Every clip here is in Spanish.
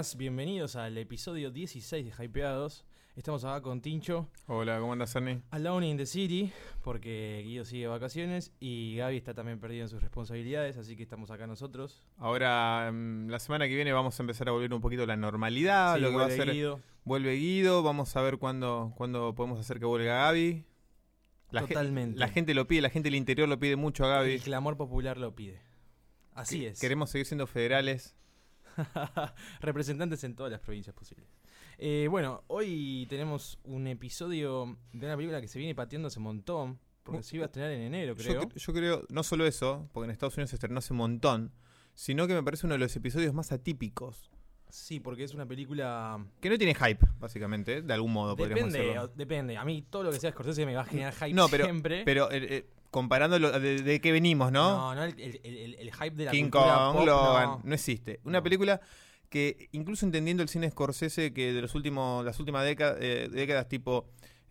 buenas, bienvenidos al episodio 16 de Hypeados. Estamos acá con Tincho. Hola, ¿cómo andas, Ernie? Alone in the City, porque Guido sigue de vacaciones y Gaby está también perdido en sus responsabilidades, así que estamos acá nosotros. Ahora, la semana que viene vamos a empezar a volver un poquito a la normalidad. Sí, lo que va a vuelve ser, Guido. vuelve Guido, vamos a ver cuándo podemos hacer que vuelva Gaby. Totalmente. La gente lo pide, la gente del interior lo pide mucho a Gaby. El clamor popular lo pide. Así es. Queremos seguir siendo federales. Representantes en todas las provincias posibles. Bueno, hoy tenemos un episodio de una película que se viene pateando hace un montón, porque se iba a estrenar en enero, creo. Yo creo, no solo eso, porque en Estados Unidos se estrenó hace un montón, sino que me parece uno de los episodios más atípicos. Sí, porque es una película... Que no tiene hype, básicamente, de algún modo podríamos decirlo. Depende. A mí todo lo que sea Scorsese me va a generar hype No, siempre. pero comparándolo de qué venimos, ¿no? No, el hype de la King cultura Kong, pop, Logan, no existe. Una No. película que, incluso entendiendo el cine Scorsese, que de las últimas décadas, tipo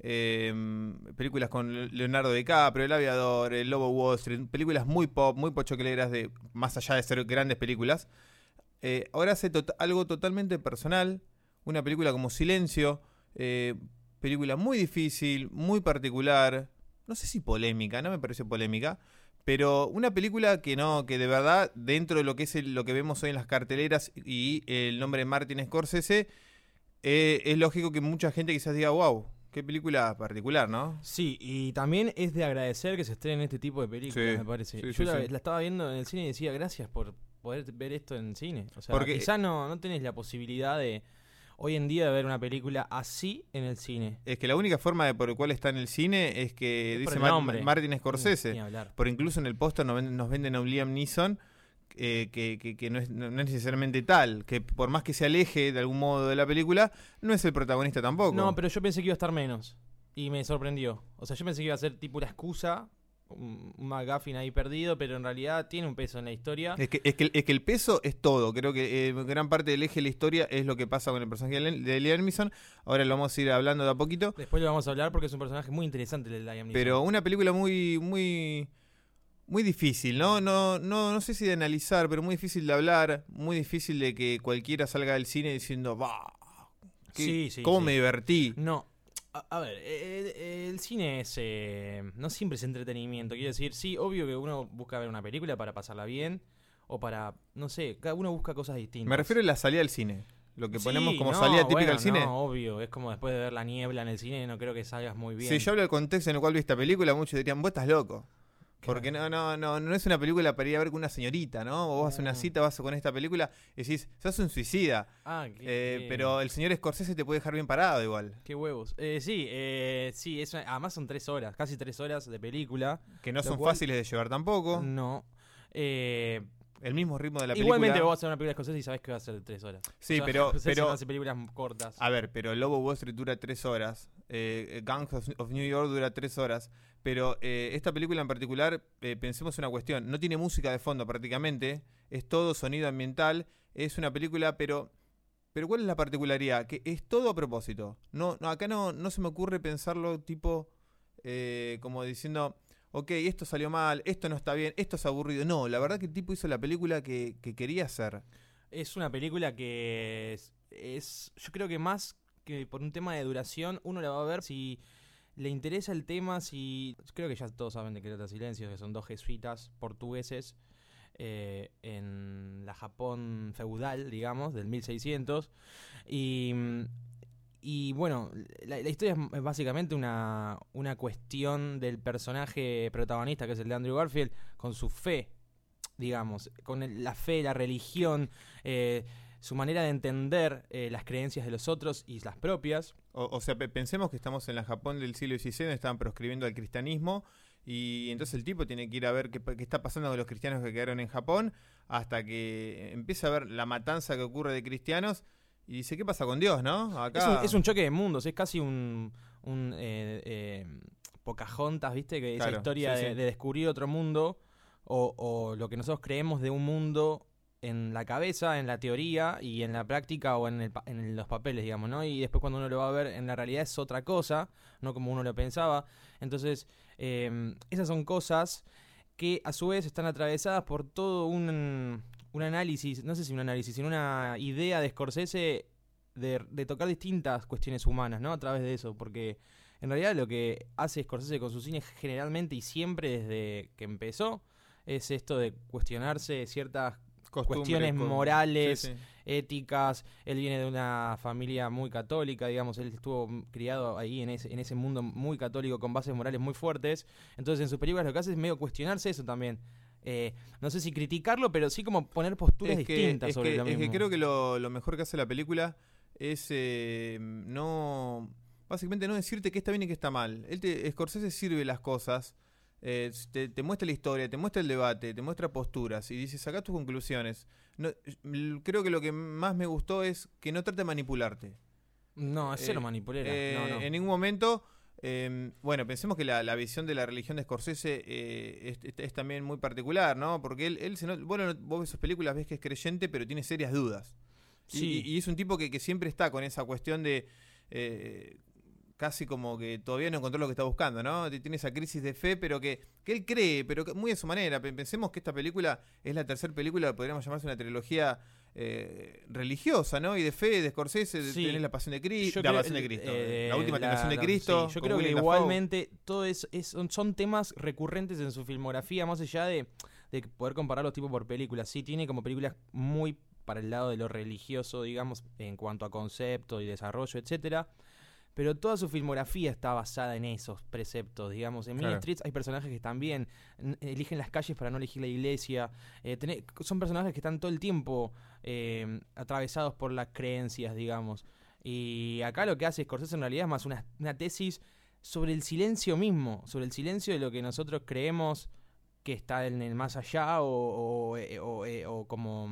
películas con Leonardo DiCaprio, El Aviador, El Lobo de Wall Street, películas muy pop, muy pochocleras, más allá de ser grandes películas, ahora hace algo totalmente personal, una película como Silencio, película muy difícil, muy particular, no sé si polémica, no me parece polémica, pero una película que de verdad, dentro de lo que es lo que vemos hoy en las carteleras y el nombre de Martin Scorsese, es lógico que mucha gente quizás diga, wow, qué película particular, ¿no? Sí, y también es de agradecer que se estrenen este tipo de películas, Sí, me parece. sí, Yo sí. la estaba viendo en el cine y decía gracias por poder ver esto en cine. O sea, Porque quizás no tenés la posibilidad de hoy en día de ver una película así en el cine. es que la única forma por la cual está en el cine es que Es por dice el nombre. Martin Scorsese. Ni hablar. Por incluso en el póster nos venden a un Liam Neeson que no es necesariamente tal, que por más que se aleje de algún modo de la película, no es el protagonista tampoco. No, pero yo pensé que iba a estar menos. Y me sorprendió. O sea, yo pensé que iba a ser tipo una excusa, un McGuffin ahí perdido, pero en realidad tiene un peso en la historia. Es que el peso es todo. Creo que gran parte del eje de la historia es lo que pasa con el personaje de Liam Neeson. Ahora lo vamos a ir hablando de a poquito. Después lo vamos a hablar porque es un personaje muy interesante el de Liam Neeson. Pero una película muy difícil, ¿no? No sé si de analizar, pero muy difícil de hablar, muy difícil de que cualquiera salga del cine diciendo, bah, Sí, ¿cómo sí. me divertí? No, a ver, el cine es no siempre es entretenimiento. Quiero decir, sí, obvio que uno busca ver una película para pasarla bien o para, no sé, cada uno busca cosas distintas. Me refiero a la salida del cine. Lo que Sí, ponemos como no, salida típica bueno, del cine. No, obvio, es como después de ver La Niebla en el cine, no creo que salgas muy bien. Si yo hablo del contexto en el cual vi esta película, muchos dirían, vos estás loco. Porque no es una película para ir a ver con una señorita, ¿no? Vos vas a una cita, vas con esta película y decís, sos un suicida. Pero el señor Scorsese te puede dejar bien parado igual. Qué huevos. Sí, además son 3 horas, casi 3 horas de película. Que no lo son cual- fáciles de llevar tampoco. No. El mismo ritmo de la película. Igualmente vos vas a hacer una película de Scorsese y sabés que va a ser de 3 horas. Sí, O sea, pero- Scorsese no hace películas cortas. A ver, pero Lobo Wall Street dura 3 horas. Gangs of New York dura 3 horas. Pero esta película en particular, pensemos una cuestión. No tiene música de fondo prácticamente. Es todo sonido ambiental. Es una película, pero ¿cuál es la particularidad? Que es todo a propósito. Acá no se me ocurre pensarlo tipo como diciendo, ok, esto salió mal, esto no está bien, esto es aburrido. No, la verdad que el tipo hizo la película que quería hacer. Es una película que es yo creo que más que por un tema de duración, uno la va a ver si le interesa el tema, si... Creo que ya todos saben de qué trata Silencio, que son 2 jesuitas portugueses en la Japón feudal, digamos, del 1600. Y bueno, la historia es básicamente una cuestión del personaje protagonista, que es el de Andrew Garfield, con su fe, digamos, con la fe, la religión, su manera de entender las creencias de los otros y las propias. O sea, pensemos que estamos en la Japón del siglo XVI, donde estaban proscribiendo al cristianismo, y entonces el tipo tiene que ir a ver qué está pasando con los cristianos que quedaron en Japón, hasta que empieza a ver la matanza que ocurre de cristianos, y dice, ¿qué pasa con Dios, no? Acá... Es un choque de mundos, es casi un Pocahontas, ¿viste? Que esa Claro, historia sí, de sí. descubrir otro mundo, o lo que nosotros creemos de un mundo en la cabeza, en la teoría y en la práctica o en los papeles, digamos, ¿no? Y después cuando uno lo va a ver en la realidad es otra cosa, no como uno lo pensaba. Entonces, esas son cosas que a su vez están atravesadas por todo un análisis, no sé si un análisis, sino una idea de Scorsese de tocar distintas cuestiones humanas, ¿no? A través de eso, porque en realidad lo que hace Scorsese con su cine generalmente y siempre desde que empezó es esto de cuestionarse ciertas cuestiones morales, éticas. Él viene de una familia muy católica, digamos, él estuvo criado ahí en ese mundo muy católico con bases morales muy fuertes. Entonces en sus películas lo que hace es medio cuestionarse eso también. No sé si criticarlo, pero sí como poner posturas distintas sobre lo mismo. Es que creo que lo mejor que hace la película es básicamente no decirte qué está bien y qué está mal. Scorsese sirve las cosas, te muestra la historia, te muestra el debate, te muestra posturas y dice, sacá tus conclusiones. No, creo que lo que más me gustó es que no trate de manipularte. No, es cero manipulera. No. En ningún momento... bueno, pensemos que la visión de la religión de Scorsese es también muy particular, ¿no? Porque vos ves sus películas, ves que es creyente, pero tiene serias dudas. Sí. Y es un tipo que siempre está con esa cuestión de casi como que todavía no encontró lo que está buscando, ¿no? Tiene esa crisis de fe, pero que él cree, pero que muy a su manera. Pensemos que esta película es la tercera película, podríamos llamarse una trilogía religiosa, ¿no? Y de fe, de Scorsese, Sí. tenés la Pasión de Cristo, Yo la creo- Pasión de Cristo, la última tentación de sí, Cristo. yo con creo que Willem Dafoe. igualmente todo son temas recurrentes en su filmografía, más allá de poder comparar los tipos por películas. Sí, tiene como películas muy para el lado de lo religioso, digamos, en cuanto a concepto y desarrollo, etcétera. Pero toda su filmografía está basada en esos preceptos, digamos. En Mean Claro. Streets hay personajes que también eligen las calles para no elegir la iglesia. Son personajes que están todo el tiempo atravesados por las creencias, digamos. Y acá lo que hace Scorsese en realidad es más una tesis sobre el silencio mismo, sobre el silencio de lo que nosotros creemos que está en el más allá o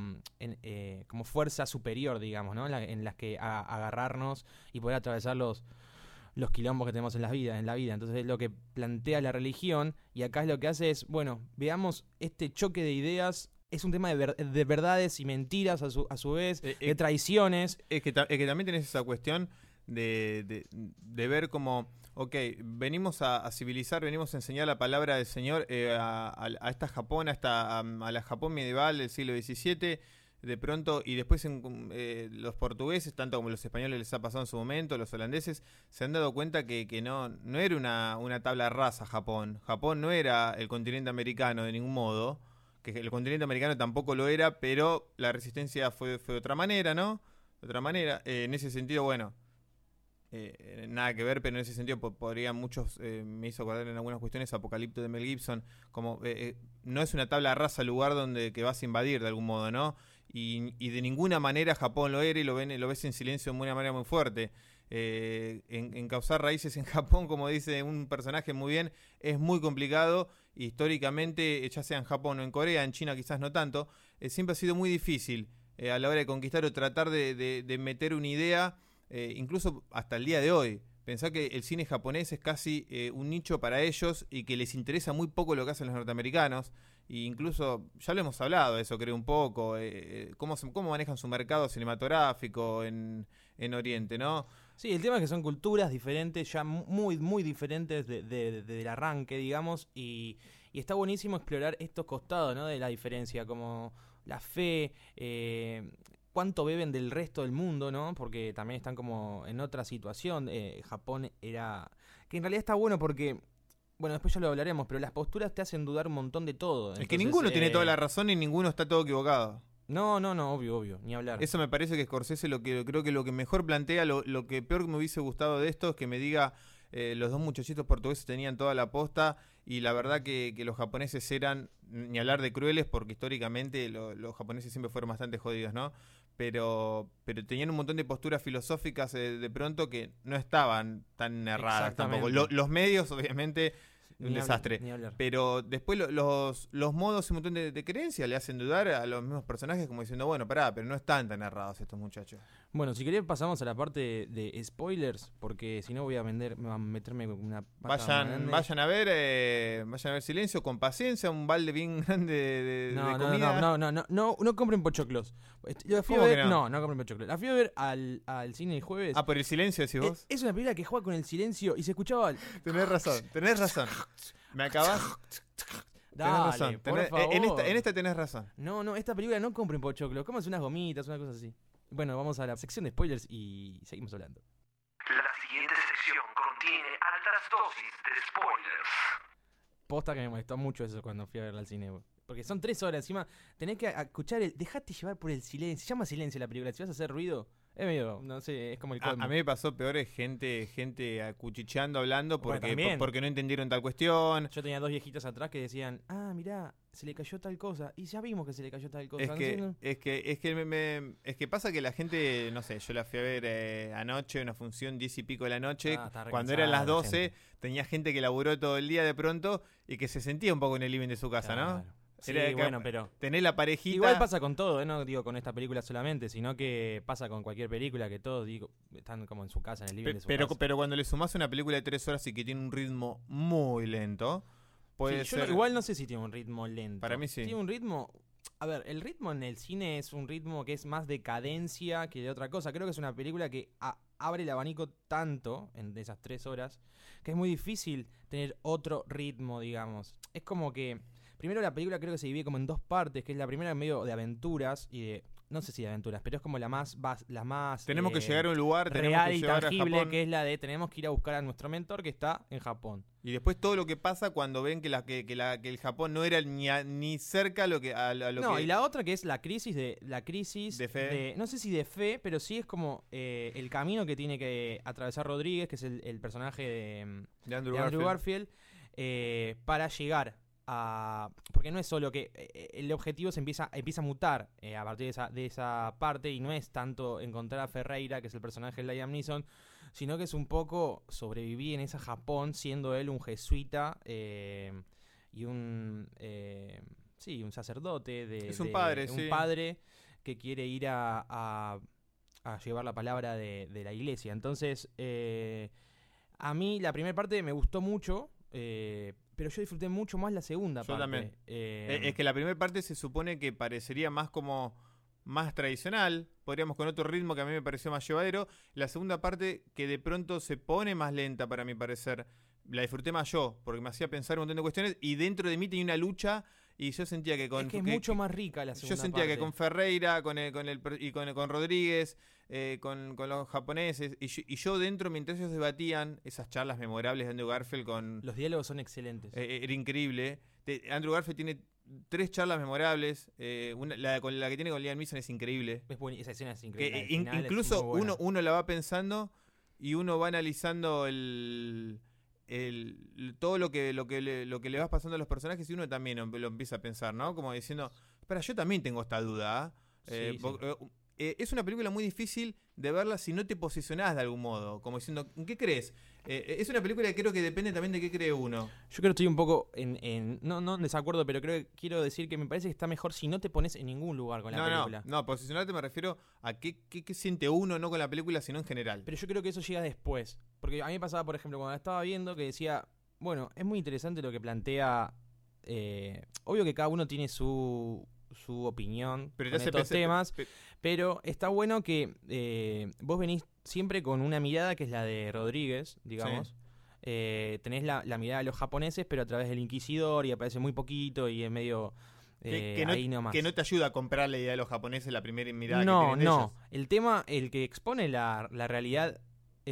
como fuerza superior, digamos, ¿no? En las que agarrarnos y poder atravesar los quilombos que tenemos en la vida. Entonces es lo que plantea la religión, y acá es lo que hace es, bueno, veamos este choque de ideas. Es un tema de verdades y mentiras a su vez, de traiciones. Es que también tenés esa cuestión de ver como, ok, venimos a civilizar, venimos a enseñar la palabra del Señor a esta Japón, a la Japón medieval del siglo XVII, de pronto, y después los portugueses, tanto como los españoles les ha pasado en su momento, los holandeses, se han dado cuenta que no era una tabla rasa Japón. Japón no era el continente americano de ningún modo, que el continente americano tampoco lo era, pero la resistencia fue de otra manera, ¿no? De otra manera, en ese sentido, bueno, nada que ver, pero en ese sentido podrían muchos, me hizo acordar en algunas cuestiones Apocalipto de Mel Gibson, como no es una tabla rasa el lugar que vas a invadir de algún modo, ¿no? Y de ninguna manera Japón lo era, y lo ves en silencio de una manera muy fuerte. En causar raíces en Japón, como dice un personaje muy bien, es muy complicado. Históricamente, ya sea en Japón o en Corea, en China quizás no tanto, siempre ha sido muy difícil a la hora de conquistar o tratar de meter una idea, incluso hasta el día de hoy. Pensá que el cine japonés es casi un nicho para ellos, y que les interesa muy poco lo que hacen los norteamericanos. E incluso, ya lo hemos hablado de eso, creo, un poco, cómo manejan su mercado cinematográfico en Oriente, ¿no? Sí, el tema es que son culturas diferentes, ya muy, muy diferentes del arranque, digamos, y está buenísimo explorar estos costados, ¿no? De la diferencia, como la fe, cuánto beben del resto del mundo, ¿no? Porque también están como en otra situación. Japón era... Que en realidad está bueno porque... Bueno, después ya lo hablaremos, pero las posturas te hacen dudar un montón de todo. Es que ninguno tiene toda la razón y ninguno está todo equivocado. No, obvio, ni hablar. Eso me parece que Scorsese creo que lo que mejor plantea, lo que peor me hubiese gustado de esto es que me diga, los dos muchachitos portugueses tenían toda la posta, y la verdad que los japoneses eran, ni hablar de crueles, porque históricamente los japoneses siempre fueron bastante jodidos, ¿no? Pero tenían un montón de posturas filosóficas de pronto que no estaban tan erradas tampoco. Los medios, obviamente, un desastre. Ni hablar. Pero después los modos y un montón de creencias le hacen dudar a los mismos personajes, como diciendo, bueno, pará, pero no están tan errados estos muchachos. Bueno, si querés pasamos a la parte de spoilers, porque si no voy a meterme con una pata grande. Vayan a ver Silencio con paciencia, un balde bien grande de comida. No compren pochoclos. Yo fui a ¿Cómo ver, que no? no compren pochoclos. La fui a ver al cine el jueves. Ah, por el silencio decís vos. Es una película que juega con el silencio y se escuchaba... Tenés razón. Me acabás... Dale, por favor. En esta tenés razón. No, esta película no compren pochoclo, comas unas gomitas, una cosa así. Bueno, vamos a la sección de spoilers y seguimos hablando. La siguiente sección contiene altas dosis de spoilers. Posta que me molestó mucho eso cuando fui a verla al cine, porque son 3 horas, encima tenés que escuchar dejate llevar por el silencio, se llama silencio la película, si vas a hacer ruido, es medio, no sé, es como el colmo. A mí me pasó peor, es gente acuchicheando, hablando porque no entendieron tal cuestión. Yo tenía 2 viejitas atrás que decían, mirá, se le cayó tal cosa, y ya vimos que se le cayó tal cosa. Es que pasa que la gente, no sé, yo la fui a ver anoche, una función 10 y pico de la noche, cuando eran las 12, tenía gente que laburó todo el día de pronto y que se sentía un poco en el living de su casa, claro. ¿No? Sí, bueno, pero tenés la parejita. Igual pasa con todo, no digo con esta película solamente, sino que pasa con cualquier película que todos están como en su casa, en el living de su casa. Pero cuando le sumás una película de 3 horas y que tiene un ritmo muy lento, puede ser. Igual no sé si tiene un ritmo lento. Para mí sí. Tiene un ritmo. A ver, el ritmo en el cine es un ritmo que es más de cadencia que de otra cosa. Creo que es una película que abre el abanico tanto en esas 3 horas que es muy difícil tener otro ritmo, digamos. Es como que. Primero la película creo que se divide como en 2 partes, que es la primera en medio de aventuras y de, no sé si de aventuras, pero es como la más tenemos que llegar a un lugar, tenemos real que y llegar tangible, a Japón. que es la de tenemos que ir a buscar a nuestro mentor que está en Japón. Y después todo lo que pasa cuando ven que el Japón no era ni cerca a lo que y la otra que es la crisis de fe. No sé si de fe, pero sí es como el camino que tiene que atravesar Rodríguez, que es el personaje de Andrew Garfield, para llegar porque no es solo que el objetivo se empieza a mutar a partir de esa parte, y no es tanto encontrar a Ferreira, que es el personaje de Liam Neeson, sino que es un poco sobrevivir en esa Japón siendo él un jesuita y un sacerdote es un padre, un padre que quiere ir a llevar la palabra de la iglesia. Entonces a mí la primera parte me gustó mucho, pero yo disfruté mucho más la segunda parte. Yo también. Es que la primera parte se supone que parecería más tradicional, podríamos con otro ritmo que a mí me pareció más llevadero. La segunda parte, que de pronto se pone más lenta para mi parecer, la disfruté más yo, porque me hacía pensar un montón de cuestiones y dentro de mí tenía una lucha. Y yo sentía que es mucho más rica la segunda parte. Yo sentía que con Ferreira, con Rodríguez, con los japoneses, y yo dentro, mientras ellos debatían esas charlas memorables de Andrew Garfield con... Los diálogos son excelentes. Era increíble. Andrew Garfield tiene 3 charlas memorables. La que tiene con Liam Neeson es increíble. Esa escena es increíble. Incluso uno la va pensando y uno va analizando todo lo que le vas pasando a los personajes, y uno también lo empieza a pensar, ¿no? Como diciendo, espera, yo también tengo esta duda. Sí. Es una película muy difícil de verla si no te posicionás de algún modo, como diciendo, ¿en qué crees? Es una película que creo que depende también de qué cree uno. Yo creo que estoy un poco no en desacuerdo, pero quiero decir que me parece que está mejor si no te pones en ningún lugar con la película. No, posicionarte me refiero a qué siente uno, no con la película, sino en general. Pero yo creo que eso llega después. Porque a mí me pasaba, por ejemplo, cuando la estaba viendo, que decía, bueno, es muy interesante lo que plantea. Obvio que cada uno tiene su opinión con estos temas, pero está bueno que vos venís siempre con una mirada que es la de Rodríguez, digamos. Sí. Tenés la mirada de los japoneses, pero a través del Inquisidor, y aparece muy poquito y es medio... ahí nomás. Que no te ayuda a comprar la idea de los japoneses la primera mirada que tienen ellos. El que expone la realidad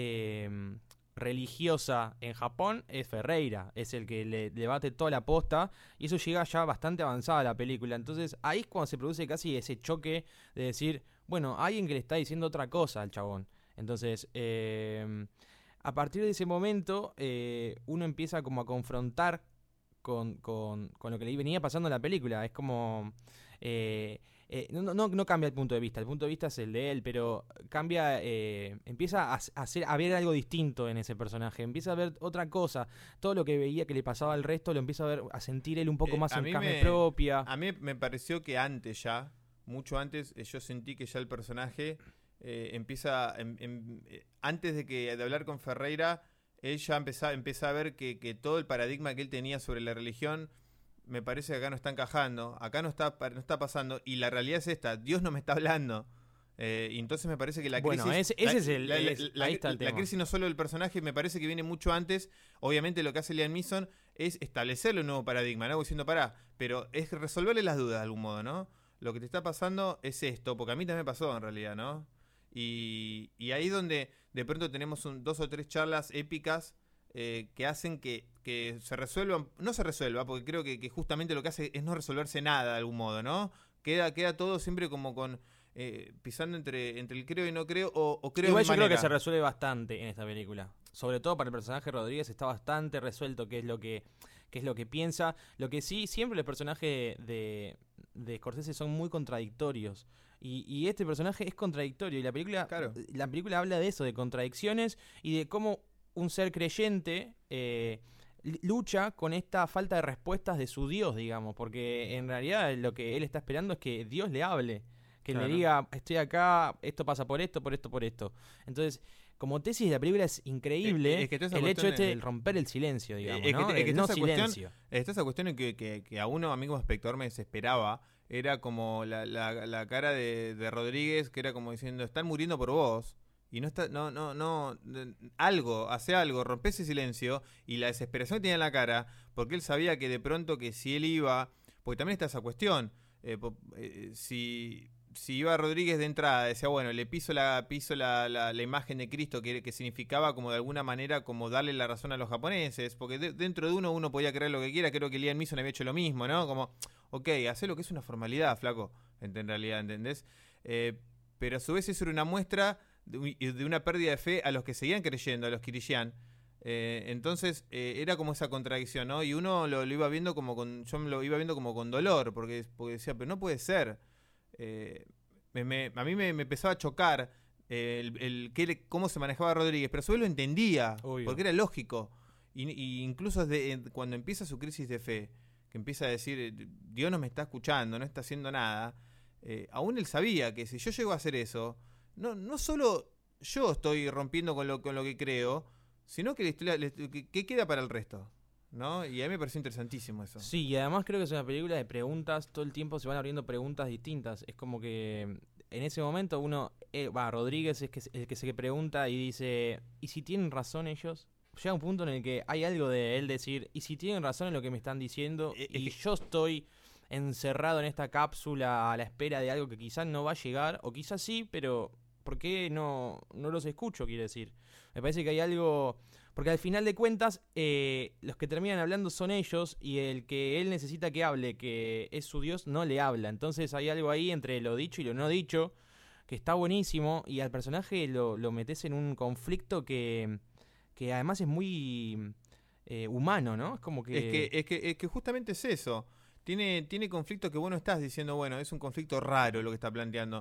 religiosa en Japón es Ferreira, es el que le debate toda la posta, y eso llega ya bastante avanzada la película. Entonces ahí es cuando se produce casi ese choque de decir, bueno, alguien que le está diciendo otra cosa al chabón. Entonces a partir de ese momento uno empieza como a confrontar con lo que le venía pasando en la película. Es como... no cambia el punto de vista es el de él, pero cambia, empieza a ver algo distinto en ese personaje, empieza a ver otra cosa, todo lo que veía que le pasaba al resto lo empieza a sentir él un poco más en carne propia. A mí me pareció que mucho antes, yo sentí que ya el personaje empieza, antes de hablar con Ferreira, él ya empieza a ver que todo el paradigma que él tenía sobre la religión, me parece que acá no está encajando, acá no está pasando, y la realidad es esta, Dios no me está hablando. Y entonces me parece que la crisis... Bueno, ahí está el tema. La crisis no solo del personaje, me parece que viene mucho antes. Obviamente lo que hace Liam Neeson es establecerle un nuevo paradigma, ¿no? Diciendo, pará, pero es resolverle las dudas de algún modo, ¿no? Lo que te está pasando es esto, porque a mí también me pasó en realidad, ¿no? Y ahí donde de pronto tenemos 2 o 3 charlas épicas que hacen que se resuelvan, no se resuelva, porque creo que justamente lo que hace es no resolverse nada de algún modo, ¿no? Queda todo siempre como con pisando entre el creo y no creo, o creo Igual de yo creo manera. que se resuelve bastante en esta película. Sobre todo para el personaje Rodríguez está bastante resuelto qué es lo que piensa. Lo que sí, siempre los personajes de Scorsese son muy contradictorios. Y este personaje es contradictorio. Y Claro. la película habla de eso, de contradicciones y de cómo un ser creyente lucha con esta falta de respuestas de su Dios, digamos. Porque en realidad lo que él está esperando es que Dios le hable. Que Claro. le diga, estoy acá, esto pasa por esto, por esto, por esto. Entonces, como tesis, la película es increíble. Es que toda esa el hecho cuestión del romper el silencio, digamos, es que- ¿no? es que El toda no esa cuestión- silencio. Está esa cuestión en que a uno, a mí como espectador, me desesperaba. Era como la cara de Rodríguez, que era como diciendo, están muriendo por vos. Y no está, hace algo, rompe ese silencio. Y la desesperación que tenía en la cara, porque él sabía que de pronto que si él iba, porque también está esa cuestión, si iba Rodríguez de entrada, decía, bueno, le piso la imagen de Cristo, que significaba como de alguna manera como darle la razón a los japoneses, porque dentro de uno podía creer lo que quiera. Creo que Liam Neeson había hecho lo mismo, ¿no? Como, ok, hace lo que es una formalidad, flaco, en realidad, ¿entendés? Pero a su vez eso era una muestra de una pérdida de fe a los que seguían creyendo, a los Kirishian. Entonces era como esa contradicción, ¿no? Y uno lo iba viendo yo lo iba viendo como con dolor, porque decía, pero no puede ser. A mí me empezaba a chocar cómo se manejaba Rodríguez, pero a su vez lo entendía, Obvio. porque era lógico. Y incluso cuando empieza su crisis de fe, que empieza a decir, Dios no me está escuchando, no está haciendo nada, aún él sabía que si yo llego a hacer eso, no solo yo estoy rompiendo con lo que creo, sino que ¿qué queda para el resto? ¿No? Y a mí me pareció interesantísimo eso. Sí, y además creo que es una película de preguntas, todo el tiempo se van abriendo preguntas distintas. Es como que en ese momento Rodríguez es el que se pregunta y dice, ¿y si tienen razón ellos? Llega un punto en el que hay algo de él decir, ¿y si tienen razón en lo que me están diciendo? Y yo estoy encerrado en esta cápsula a la espera de algo que quizás no va a llegar, o quizás sí, pero ¿por qué no los escucho? Quiere decir. Me parece que hay algo... Porque al final de cuentas, los que terminan hablando son ellos, y el que él necesita que hable, que es su Dios, no le habla. Entonces hay algo ahí entre lo dicho y lo no dicho, que está buenísimo, y al personaje lo metes en un conflicto que además es muy humano, ¿no? Es como que... Es que justamente es eso. Tiene conflictos que vos no estás diciendo, bueno, es un conflicto raro lo que está planteando.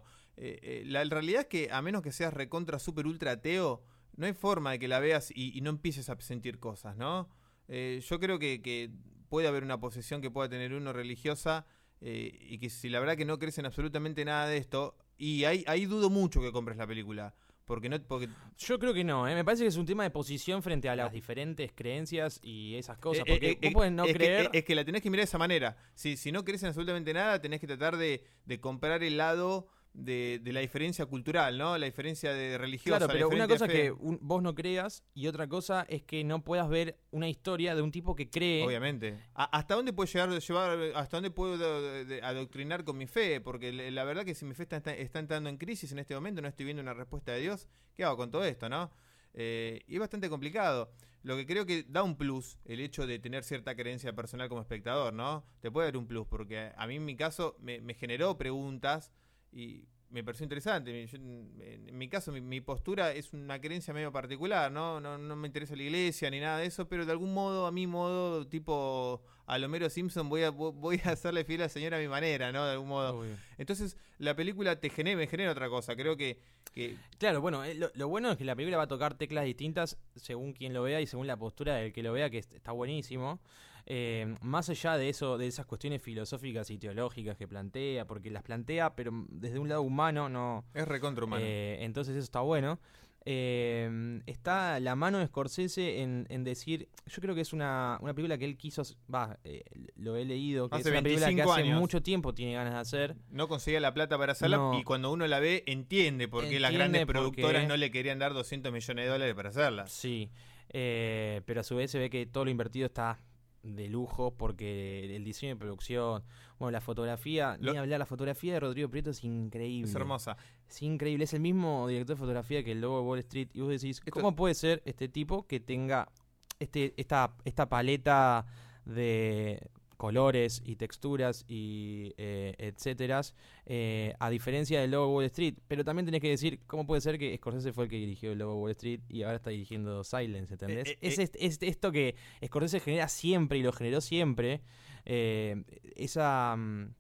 La realidad es que a menos que seas recontra super ultra ateo, no hay forma de que la veas y no empieces a sentir cosas, ¿no? Yo creo que puede haber una posesión que pueda tener uno religiosa y que si la verdad que no crees en absolutamente nada de esto, y ahí dudo mucho que compres la película. Porque Yo creo que no, me parece que es un tema de posición frente a las diferentes creencias y esas cosas. Porque vos podés no creer... es que la tenés que mirar de esa manera. Si no crees en absolutamente nada, tenés que tratar de comprar el lado de la diferencia cultural, ¿no? La diferencia de religiosa. Claro, pero una cosa es que fe. vos no creas, y otra cosa es que no puedas ver una historia de un tipo que cree. Obviamente. ¿Hasta dónde puedo hasta dónde puedo adoctrinar con mi fe? Porque la verdad que si mi fe está entrando en crisis en este momento, no estoy viendo una respuesta de Dios, ¿qué hago con todo esto, no? Y es bastante complicado. Lo que creo que da un plus el hecho de tener cierta creencia personal como espectador, ¿no? Te puede dar un plus, porque a mí en mi caso me generó preguntas y me pareció interesante. En mi caso, mi postura es una creencia medio particular, ¿no? No me interesa la iglesia ni nada de eso, pero de algún modo, a mi modo, tipo a Homero Simpson, voy a hacerle fiel a la señora a mi manera, ¿no? De algún modo. Obvio. Entonces, la película me genera otra cosa. Creo que Claro, bueno, lo bueno es que la película va a tocar teclas distintas según quien lo vea y según la postura del que lo vea, que está buenísimo. Más allá de eso, de esas cuestiones filosóficas y teológicas que plantea, porque las plantea, pero desde un lado humano, no. es recontra humano. Entonces eso está bueno. Está la mano de Scorsese en decir, yo creo que es una película que él quiso, lo he leído, que Hace es una película que 25 hace años. mucho tiempo tiene ganas de hacer. No conseguía la plata para hacerla No. y cuando uno la ve entiende por qué las Entiende grandes por productoras qué. no le querían dar $200 millones para hacerla. Sí, pero a su vez se ve que todo lo invertido está de lujo porque el diseño de producción, bueno, la fotografía, ni hablar, la fotografía de Rodrigo Prieto es increíble. Es hermosa. Es increíble, es el mismo director de fotografía que el Lobo de Wall Street. Y vos decís, ¿cómo puede ser este tipo que tenga esta paleta de colores y texturas y etcétera, a diferencia del Lobo de Wall Street? Pero también tenés que decir, ¿cómo puede ser que Scorsese fue el que dirigió el Lobo de Wall Street y ahora está dirigiendo Silence, ¿entendés? Es esto que Scorsese genera siempre y lo generó siempre, esa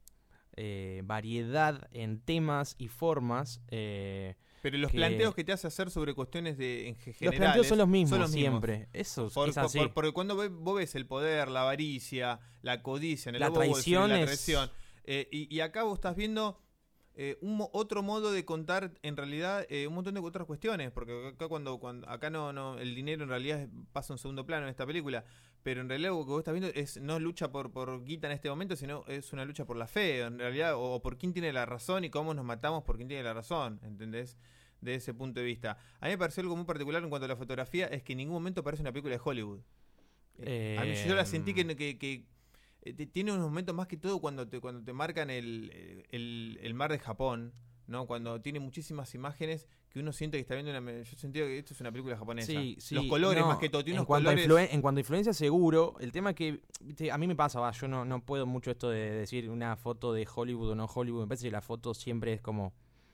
variedad en temas y formas. Pero los planteos que te hace hacer sobre cuestiones en general. Los planteos son los mismos siempre. Eso es así. Porque cuando vos ves el poder, la avaricia, la codicia, en el la Lobo de Wall Street, traición, la traición, y acá vos estás viendo otro modo de contar en realidad un montón de otras cuestiones, porque acá cuando acá no el dinero en realidad pasa en segundo plano en esta película, pero en realidad lo que vos estás viendo no lucha por guita en este momento, sino es una lucha por la fe, en realidad, o por quién tiene la razón y cómo nos matamos por quién tiene la razón, ¿entendés? De ese punto de vista. A mí me pareció algo muy particular en cuanto a la fotografía, es que en ningún momento parece una película de Hollywood. A mí yo la sentí que tiene unos momentos más que todo cuando te marcan el mar de Japón, ¿no? Cuando tiene muchísimas imágenes que uno siente que está viendo yo sentí que esto es una película japonesa. Sí, los colores más que todo, tiene unos colores. En cuanto a influencia, seguro. El tema es que a mí me pasa, yo no puedo mucho esto de decir una foto de Hollywood o no Hollywood. Me parece que la foto siempre es como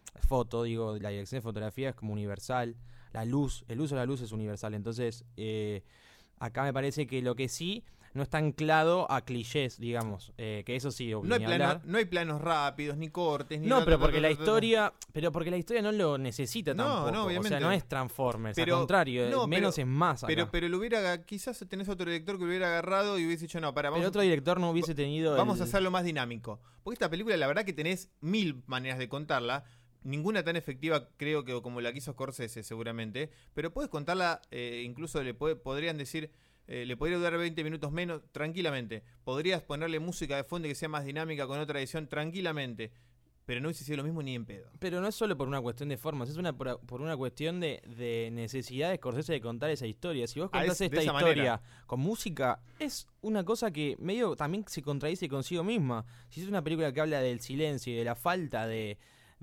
la dirección de fotografía es como universal. El uso de la luz es universal. Entonces, acá me parece que lo que sí no está anclado a clichés, digamos, que eso sí, no hay planos rápidos, ni cortes, ni pero porque la historia no lo necesita tampoco. No, obviamente. O sea, no es Transformers, al contrario, menos es más acá. Pero quizás tenés otro director que lo hubiera agarrado y hubiese dicho, pero otro director no hubiese tenido vamos a hacerlo más dinámico. Porque esta película, la verdad que tenés 1000 maneras de contarla. Ninguna tan efectiva, creo, que como la quiso Scorsese, seguramente. Pero puedes contarla, incluso podrían decir, le podría durar 20 minutos menos, tranquilamente. Podrías ponerle música de fondo que sea más dinámica con otra edición, tranquilamente. Pero no hubiese sido lo mismo ni en pedo. Pero no es solo por una cuestión de formas, es por una cuestión de necesidad de Scorsese de contar esa historia. Si vos contás esta historia con música, es una cosa que medio también se contradice consigo misma. Si es una película que habla del silencio y de la falta de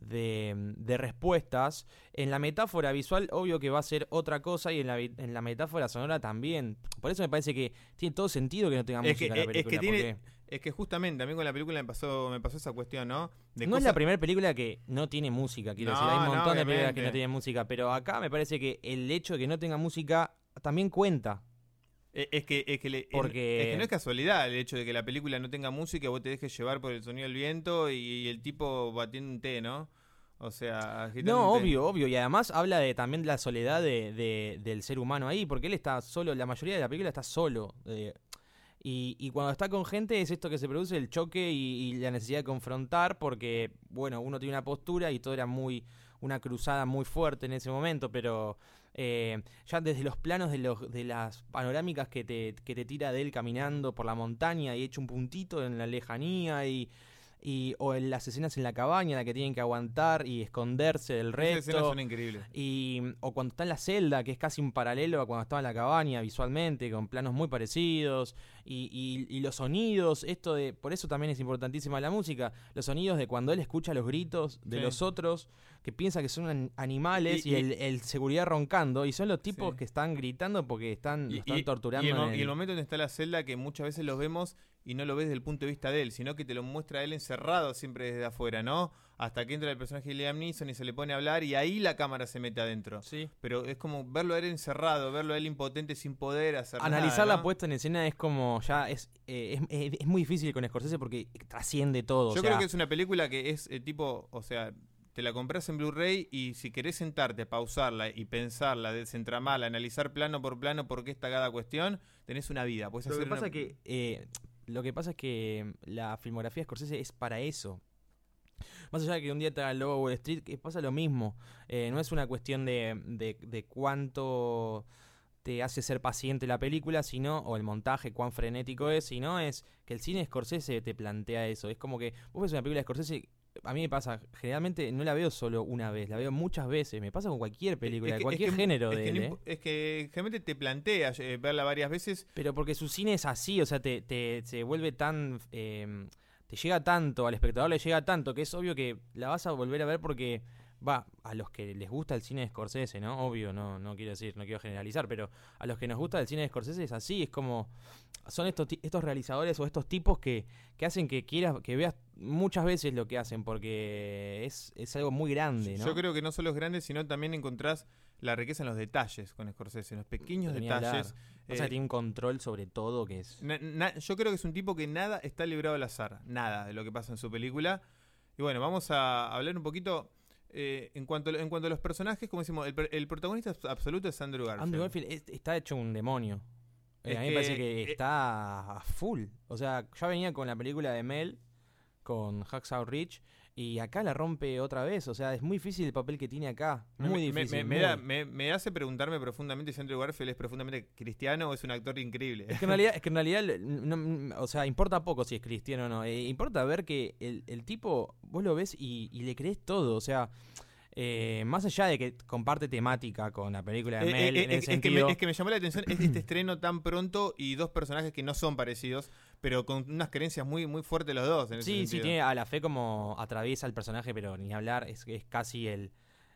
respuestas, en la metáfora visual obvio que va a ser otra cosa y en la metáfora sonora también. Por eso me parece que tiene todo sentido que no tenga música en la película. Es que justamente también con la película me pasó esa cuestión, ¿no? Es la primera película que no tiene música, quiero decir, hay un montón de películas que no tienen música, pero acá me parece que el hecho de que no tenga música también cuenta. Es que no es casualidad el hecho de que la película no tenga música y vos te dejes llevar por el sonido del viento y el tipo batiendo un té, ¿no? O sea, no, obvio. Y además habla también de la soledad del ser humano ahí, porque él está solo, la mayoría de la película está solo. Y cuando está con gente es esto que se produce, el choque y la necesidad de confrontar, porque, bueno, uno tiene una postura y todo era una cruzada muy fuerte en ese momento, pero ya desde los planos de las panorámicas que te tira de él caminando por la montaña y hecho un puntito en la lejanía o en las escenas en la cabaña en la que tienen que aguantar y esconderse del resto. Esas escenas son increíbles. O cuando está en la celda, que es casi un paralelo a cuando estaba en la cabaña visualmente, con planos muy parecidos. Y los sonidos, por eso también es importantísima la música. Los sonidos de cuando él escucha los gritos de los otros, que piensa que son animales, y el seguridad roncando, y son los tipos que están gritando porque están torturando. Y el momento donde está la celda, que muchas veces los vemos y no lo ves desde el punto de vista de él, sino que te lo muestra él encerrado siempre desde afuera, ¿no? Hasta que entra el personaje de Liam Neeson y se le pone a hablar y ahí la cámara se mete adentro. Sí. Pero es como verlo a él encerrado, verlo a él impotente sin poder hacer nada. Analizar ¿no? la puesta en escena es como es muy difícil con Scorsese porque trasciende todo. Yo creo que es una película que es te la compras en Blu-ray y si querés sentarte, pausarla y pensarla, desentramarla, analizar plano por plano por qué está cada cuestión, tenés una vida. Lo que pasa es que la filmografía de Scorsese es para eso. Más allá de que un día te haga el Lobo de Wall Street, que pasa lo mismo. No es una cuestión de cuánto te hace ser paciente la película, o el montaje, cuán frenético es, sino es que el cine de Scorsese te plantea eso. Es como que vos ves una película de Scorsese, a mí me pasa, generalmente no la veo solo una vez, la veo muchas veces. Me pasa con cualquier película, de cualquier género de él. Es que generalmente te planteas verla varias veces. Pero porque su cine es así, o sea, se vuelve tan... te llega tanto, al espectador le llega tanto, que es obvio que la vas a volver a ver porque... Va, a los que les gusta el cine de Scorsese, ¿no? Obvio, no quiero decir, no quiero generalizar, pero a los que nos gusta el cine de Scorsese es así, es como... Son estos realizadores o estos tipos que hacen que quieras, que veas muchas veces lo que hacen, porque es algo muy grande, ¿no? Yo creo que no solo es grande, sino también encontrás la riqueza en los detalles con Scorsese, en los pequeños detalles. O sea, tiene un control sobre todo que es... Yo creo que es un tipo que nada está librado al azar, nada de lo que pasa en su película. Y bueno, vamos a hablar un poquito... en cuanto a los personajes, como decimos, el protagonista absoluto es Andrew Garfield. Andrew Garfield está hecho un demonio. A mí me parece que está a full. O sea, ya venía con la película de Mel, con Hacksaw Ridge, y acá la rompe otra vez. O sea, es muy difícil el papel que tiene acá. Muy difícil. Me hace preguntarme profundamente si Andrew Garfield es profundamente cristiano o es un actor increíble. Es que en realidad o sea, importa poco si es cristiano o no. Importa ver que el tipo, vos lo ves y le crees todo. O sea, más allá de que comparte temática con la película de Mel, en el sentido... Es que me llamó la atención este estreno tan pronto y dos personajes que no son parecidos, pero con unas creencias muy, muy fuertes los dos. En ese sí, sentido. Tiene a la fe como atraviesa el personaje, pero ni hablar, es casi el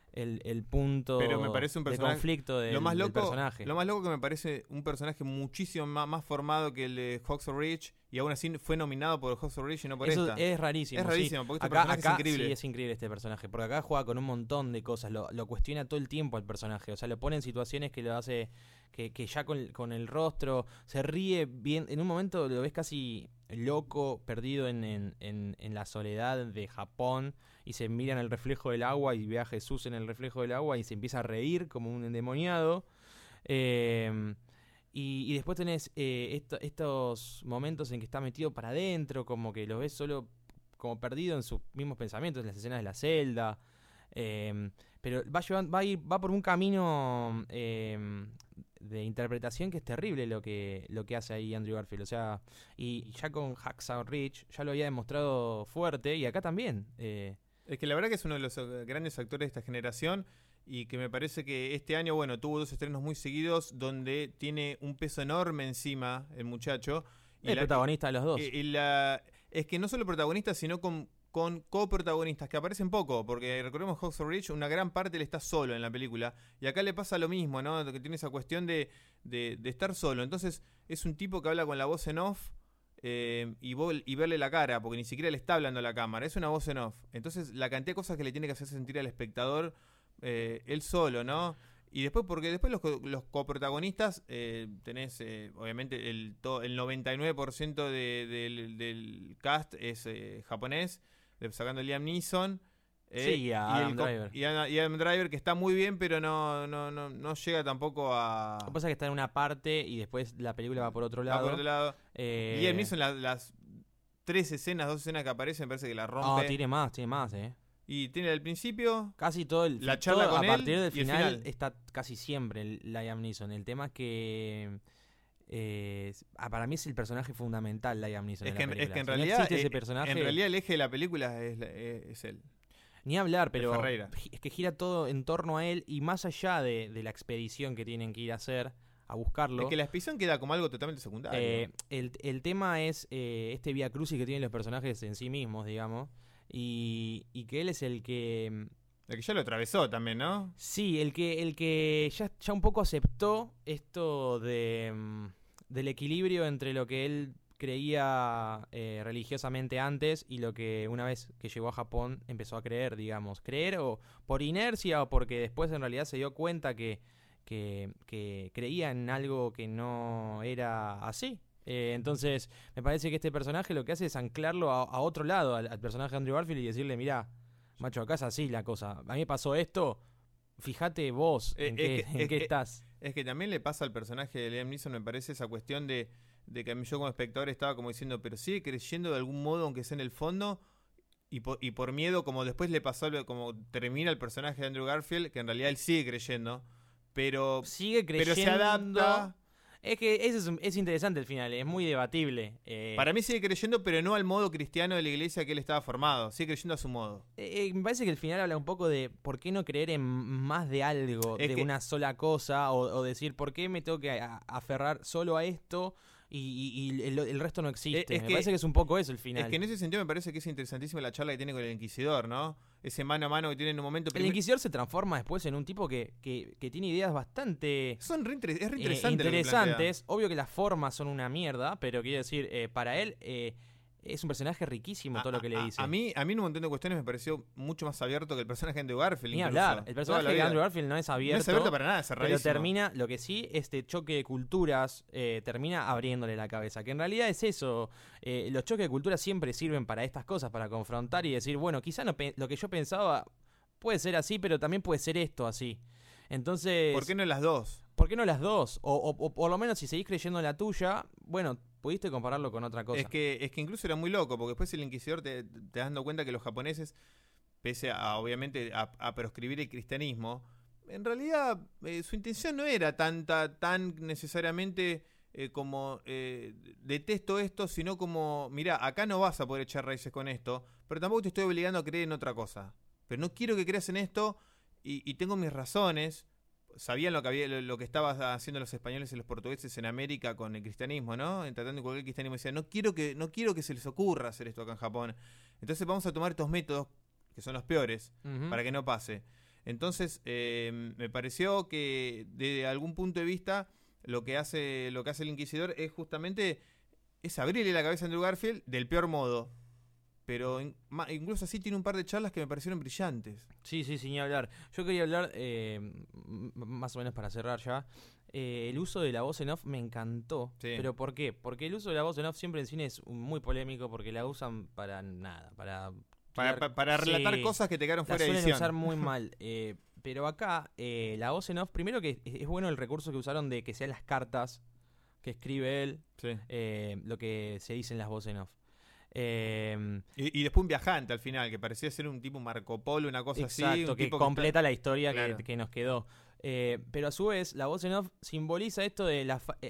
punto pero me parece un de personaje, conflicto del personaje. Lo más loco que me parece un personaje muchísimo más formado que el de Hacksaw Ridge, y aún así fue nominado por Hacksaw Ridge y no por Eso esta. es rarísimo. Es rarísimo, porque este acá personaje es increíble. Sí, es increíble este personaje, porque acá juega con un montón de cosas, lo cuestiona todo el tiempo al personaje, o sea, lo pone en situaciones que lo hace, que ya con el rostro, se ríe bien, en un momento lo ves casi loco, perdido en la soledad de Japón, y se mira en el reflejo del agua y ve a Jesús en el reflejo del agua y se empieza a reír como un endemoniado. Y después tenés estos momentos en que está metido para adentro, como que lo ves solo como perdido en sus mismos pensamientos, en las escenas de la celda. Pero va por un camino de interpretación que es terrible lo que hace ahí Andrew Garfield. O sea, y ya con Hacksaw Ridge ya lo había demostrado fuerte, y acá también. Es que la verdad que es uno de los grandes actores de esta generación, y que me parece que este año, bueno, tuvo dos estrenos muy seguidos donde tiene un peso enorme encima el muchacho. El protagonista de los dos. Es que no solo protagonista, sino con coprotagonistas que aparecen poco, porque recordemos Hacksaw Ridge, una gran parte él está solo en la película, y acá le pasa lo mismo, ¿no? Que tiene esa cuestión de estar solo. Entonces es un tipo que habla con la voz en off, y verle la cara, porque ni siquiera le está hablando a la cámara, es una voz en off. Entonces la cantidad de cosas que le tiene que hacer sentir al espectador él solo, ¿no? Y después, porque después los coprotagonistas, tenés obviamente el 99% del cast es japonés, sacando a Liam Neeson. Sí, a Adam Driver. Y Adam Driver, que está muy bien, pero no llega tampoco a... Lo que pasa es que está en una parte y después la película va por otro lado. Va por otro lado. Liam Neeson, las 2 escenas que aparecen, me parece que la rompe. No, tiene más, Y tiene al principio... Casi todo la charla con él, a partir del y el final está casi siempre Liam Neeson. El tema es que... para mí es el personaje fundamental Liam Neeson en la película. Es que en Si realidad... no existe ese personaje, en realidad el eje de la película es él. Ni hablar, pero Ferreira. es que gira todo en torno a él, y más allá de la expedición que tienen que ir a hacer, a buscarlo. Es que la expedición queda como algo totalmente secundario. El tema es este vía crucis que tienen los personajes en sí mismos, digamos, y que él es el que... El que ya lo atravesó también, ¿no? Sí, el que ya un poco aceptó esto del equilibrio entre lo que él creía religiosamente antes y lo que una vez que llegó a Japón empezó a creer, digamos. Creer o por inercia o porque después en realidad se dio cuenta que creía en algo que no era así. Entonces me parece que este personaje lo que hace es anclarlo a otro lado, al personaje de Andrew Garfield, y decirle, mirá, macho, acá es así la cosa. A mí me pasó esto, fíjate vos en qué estás. Es que también le pasa al personaje de Liam Neeson, me parece, esa cuestión de que yo como espectador estaba como diciendo, pero sigue creyendo de algún modo, aunque sea en el fondo, y por miedo, como después le pasó, como termina el personaje de Andrew Garfield, que en realidad él sigue creyendo, pero sigue creyendo, pero se adapta. Es que es interesante el final, es muy debatible. Para mí sigue creyendo, pero no al modo cristiano de la iglesia que él estaba formado. Sigue creyendo a su modo. Me parece que el final habla un poco de por qué no creer en más de algo, Es de que- una sola cosa, o decir por qué me tengo que aferrar solo a esto y el resto no existe. Es Me que- parece que es un poco eso el final. Es que en ese sentido me parece que es interesantísima la charla que tiene con el Inquisidor, ¿no? Ese mano a mano que tiene en un momento. El Inquisidor se transforma después en un tipo que tiene ideas bastante es re interesante lo que interesantes. Obvio que las formas son una mierda, pero quiero decir, para él es un personaje riquísimo todo lo que le dice. A mí en un montón de cuestiones me pareció mucho más abierto que el personaje de Andrew Garfield. Ni incluso. hablar, el Toda personaje la de vida. Andrew Garfield no es abierto. No es abierto para nada, es Pero cerradísimo. termina, lo que sí, este choque de culturas termina abriéndole la cabeza. Que en realidad es eso. Los choques de culturas siempre sirven para estas cosas, para confrontar y decir, bueno, quizá lo que yo pensaba puede ser así, pero también puede ser esto así. Entonces, ¿Por qué no las dos? ¿por qué no las dos? O por lo menos si seguís creyendo en la tuya, bueno, pudiste compararlo con otra cosa. Es que incluso era muy loco, porque después el Inquisidor te das dando cuenta que los japoneses, pese a obviamente a proscribir el cristianismo, en realidad su intención no era tan necesariamente como detesto esto, sino como, mirá, acá no vas a poder echar raíces con esto, pero tampoco te estoy obligando a creer en otra cosa. Pero no quiero que creas en esto y tengo mis razones. Sabían lo que estaban haciendo los españoles y los portugueses en América con el cristianismo, ¿no? En tratando de cualquier cristianismo. Decían, no quiero que se les ocurra hacer esto acá en Japón. Entonces vamos a tomar estos métodos, que son los peores, Ujú. para que no pase. Entonces, me pareció que de algún punto de vista lo que hace el Inquisidor es justamente abrirle la cabeza a Andrew Garfield del peor modo. Pero incluso así tiene un par de charlas que me parecieron brillantes. Sí, ni hablar. Yo quería hablar, más o menos para cerrar ya, el uso de la voz en off me encantó. Sí. ¿Pero por qué? Porque el uso de la voz en off siempre en cine es muy polémico porque la usan para nada, Para relatar Sí, cosas que te quedaron la fuera de suelen edición. usar muy mal. Pero acá, la voz en off, primero que es bueno el recurso que usaron de que sean las cartas que escribe él, Sí. lo que se dice en las voces en off. Y después un viajante al final, que parecía ser un tipo Marco Polo, una cosa así. Exacto, Un que tipo completa la historia Claro. que nos quedó. Pero a su vez, la voz en off simboliza esto de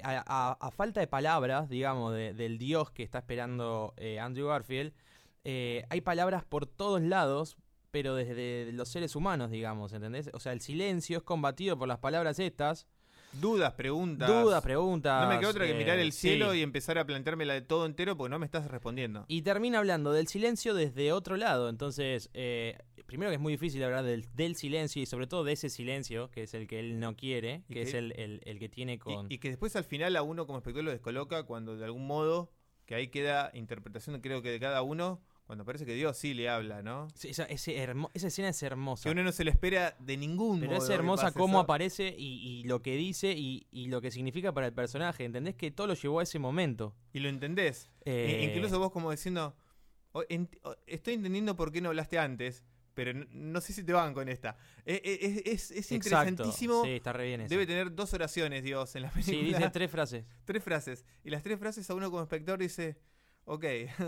a falta de palabras, digamos, del dios que está esperando Andrew Garfield. Hay palabras por todos lados, pero desde los seres humanos, digamos, ¿entendés? O sea, el silencio es combatido por las palabras estas. Dudas, preguntas. Preguntas. No me queda otra que mirar el cielo sí. y empezar a planteármela de todo entero porque no me estás respondiendo. Y termina hablando del silencio desde otro lado. Entonces, primero que es muy difícil hablar del silencio y sobre todo de ese silencio, que es el que él no quiere, Y que es que- el que tiene con... Y que después al final a uno como espectador lo descoloca cuando de algún modo, que ahí queda interpretación creo que de cada uno, cuando parece que Dios sí le habla, ¿no? Sí, esa escena es hermosa. Que uno no se le espera de ningún Pero modo. es que hermosa pase cómo eso. aparece y lo que dice y lo que significa para el personaje. ¿Entendés que todo lo llevó a ese momento? Y lo entendés. Incluso vos como diciendo, estoy entendiendo por qué no hablaste antes, pero no sé si te van con esta. Es Exacto. interesantísimo. Sí, está re bien eso. Debe tener 2 oraciones, Dios, en la película. Sí, dice 3 frases. 3 frases. Y las 3 frases a uno como espectador dice, ok.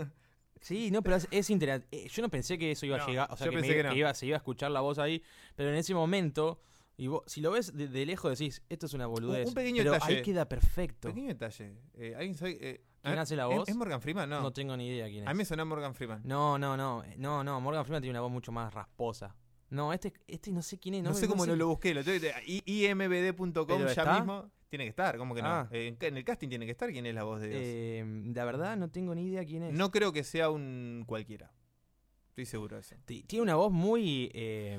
Sí, no, pero es interesante. Yo no pensé que eso iba No, a llegar, o sea, yo que, pensé que no. se iba a escuchar la voz ahí, pero en ese momento, y vos, si lo ves de lejos decís, esto es una boludez. Un pequeño pero detalle. ahí queda perfecto. Pequeño detalle. ¿Alguien sabe? ¿Quién hace la voz? ¿Es Morgan Freeman? No. No tengo ni idea quién es. A mí me sonó Morgan Freeman. No, Morgan Freeman tiene una voz mucho más rasposa. No, este no sé quién es. No sé cómo no lo busqué. IMBD.com ¿Pero ya está? mismo. Tiene que estar, ¿cómo que no? Ah. En el casting tiene que estar quién es la voz de Dios. La verdad no tengo ni idea quién es. No creo que sea un cualquiera. Estoy seguro de eso. Tiene una voz muy...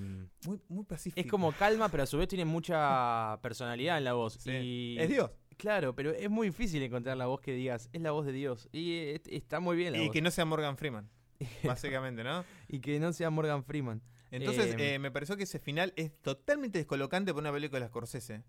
Muy pacífica. es como calma, pero a su vez tiene mucha personalidad en la voz. Sí. Y, Es Dios. Claro, pero es muy difícil encontrar la voz que digas, es la voz de Dios. Y está muy bien la Y voz. que no sea Morgan Freeman. Básicamente, ¿no? Y que no sea Morgan Freeman. Entonces, me pareció que ese final es totalmente descolocante por una película de Scorsese.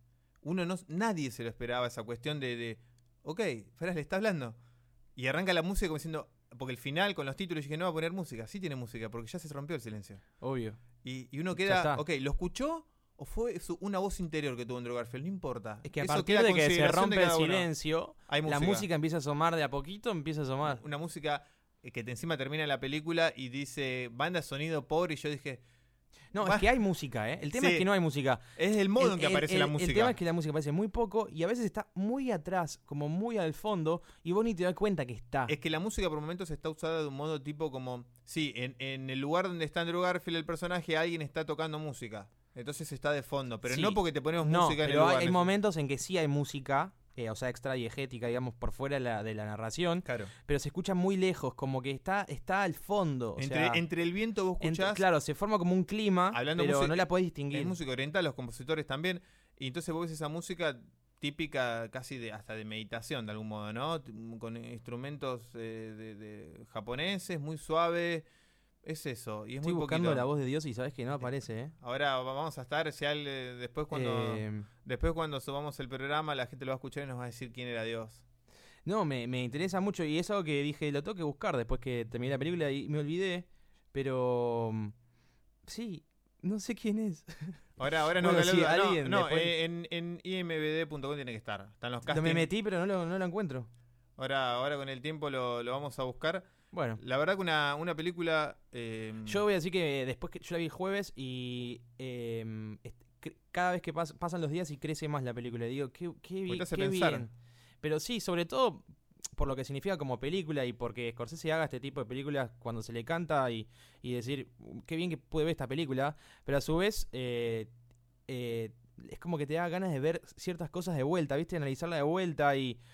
Nadie se lo esperaba, esa cuestión de ok, Ferraz le está hablando. Y arranca la música como diciendo, porque el final con los títulos, yo dije, no va a poner música. Sí tiene música, porque ya se rompió el silencio. Obvio. Y uno Ya queda, está. ok, ¿lo escuchó o fue una voz interior que tuvo Andrew Garfield? No importa. Es que a Eso partir queda a de que se consideración rompe de el cada uno. silencio, Hay la música empieza a asomar de a poquito, empieza a asomar. Una música que encima termina la película y dice banda sonido pobre, y yo dije, No, Bah. es que hay música, ¿eh? El tema Sí. es que no hay música. Es el modo en que aparece la música. El tema es que la música aparece muy poco y a veces está muy atrás, como muy al fondo, y vos ni te das cuenta que está. Es que la música por momentos está usada de un modo tipo como... Sí, en el lugar donde está Andrew Garfield, el personaje, alguien está tocando música. Entonces está de fondo. Pero Sí. no porque te ponemos No, música en el pero lugar. hay momentos en que sí hay música, o sea, extra diegética, digamos, por fuera de la narración, Claro. pero se escucha muy lejos, como que está al fondo. O sea, Entre el viento vos escuchás... claro, se forma como un clima, Hablando pero música- no la podés distinguir. Es música oriental, los compositores también. Y entonces vos ves esa música típica casi hasta de meditación de algún modo, ¿no? Con instrumentos de japoneses, muy suave. Es eso. Y es Estoy muy buscando poquito. la voz de Dios y sabes que no aparece, ¿eh? Ahora vamos a estar, si después cuando subamos el programa, la gente lo va a escuchar y nos va a decir quién era Dios. No, me interesa mucho y es algo que dije, lo tengo que buscar después que terminé la película y me olvidé, pero sí, no sé quién es. Ahora no, Bueno, sí, no, alguien no, después- en imvd.com tiene que estar. Están los Me castings. metí, pero no lo encuentro. Ahora con el tiempo lo vamos a buscar. Bueno, La verdad que una película... yo voy a decir que después que yo la vi el jueves y cada vez que pasan los días y crece más la película. Y digo, qué Porque te hace qué pensar. bien. Pero sí, sobre todo por lo que significa como película y porque Scorsese haga este tipo de películas cuando se le canta y decir, qué bien que pude ver esta película, pero a su vez es como que te da ganas de ver ciertas cosas de vuelta, ¿viste? Analizarla de vuelta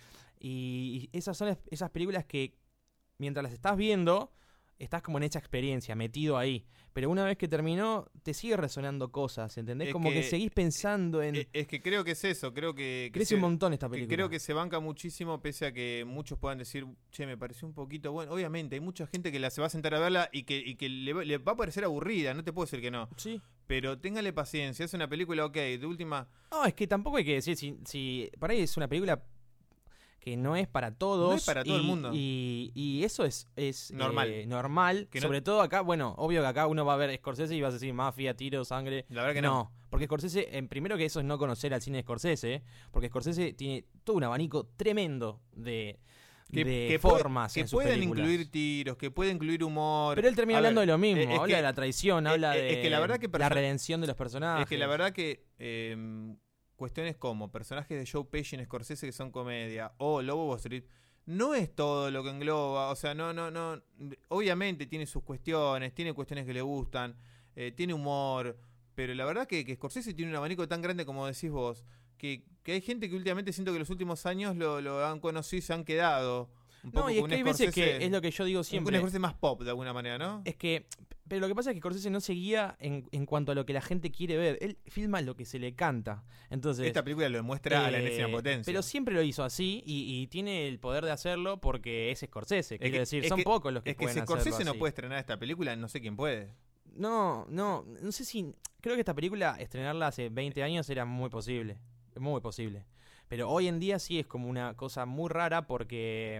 y esas son esas películas que mientras las estás viendo, estás como en esa experiencia, metido ahí. Pero una vez que terminó, te sigue resonando cosas, ¿entendés? Es Como que que- seguís pensando en... Es que creo que es eso, creo que crece un montón esta película. creo que se banca muchísimo, pese a que muchos puedan decir, che, me pareció un poquito bueno. Obviamente, hay mucha gente que se va a sentar a verla y que le va a parecer aburrida, no te puedo decir que no. Sí. Pero téngale paciencia, es una película, ok, de última... No, es que tampoco hay que decir, si para ahí es una película que no es para todos. No es para todo el mundo. Y eso es Normal. normal. Que no- Sobre todo acá, bueno, obvio que acá uno va a ver Scorsese y vas a decir mafia, tiro, sangre. La verdad que no. Porque Scorsese, primero que eso es no conocer al cine de Scorsese, porque Scorsese tiene todo un abanico tremendo de formas que en sus pueden películas. incluir tiros, que pueden incluir humor. Pero él termina A hablando ver, de lo mismo, es habla que- de la traición, habla de es que la verdad que la redención de los personajes. Es que la verdad que cuestiones como personajes de Joe Pesci en Scorsese que son comedia o Lobo Wall Street no es todo lo que engloba, o sea, no, obviamente tiene sus cuestiones, tiene cuestiones que le gustan, tiene humor, pero la verdad que Scorsese tiene un abanico tan grande como decís vos, que hay gente que últimamente siento que los últimos años lo han conocido y se han quedado un poco No, y es con que hay un veces que Scorsese- es lo que yo digo un siempre. Scorsese más pop de alguna manera, ¿no? Es que, pero lo que pasa es que Scorsese no se guía en cuanto a lo que la gente quiere ver. Él filma lo que se le canta. Entonces, Esta película lo demuestra a la enésima eh, potencia. pero siempre lo hizo así y tiene el poder de hacerlo porque es Scorsese. Quiero decir, son pocos los que es que pueden si hacerlo Scorsese no así. puede estrenar esta película, no sé quién puede. No sé si... Creo que esta película, estrenarla hace 20 años era muy posible. Muy posible. Pero hoy en día sí es como una cosa muy rara porque...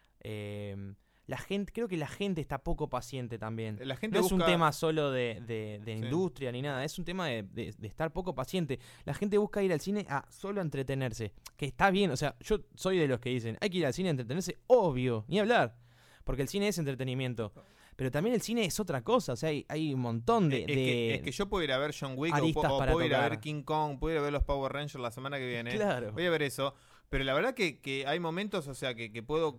la gente, creo que la gente está poco paciente también. La gente No es un busca- tema solo de Sí. industria ni nada, es un tema de estar poco paciente. La gente busca ir al cine a solo entretenerse, que está bien, o sea, yo soy de los que dicen, hay que ir al cine a entretenerse, obvio, ni hablar, porque el cine es entretenimiento. Pero también el cine es otra cosa, o sea, hay un montón Es que yo puedo ir a ver John Wick o aristas para puedo ir a tocar. ver King Kong, puedo ir a ver los Power Rangers la semana que viene. Claro. Voy a ver eso. Pero la verdad que hay momentos, o sea, que puedo...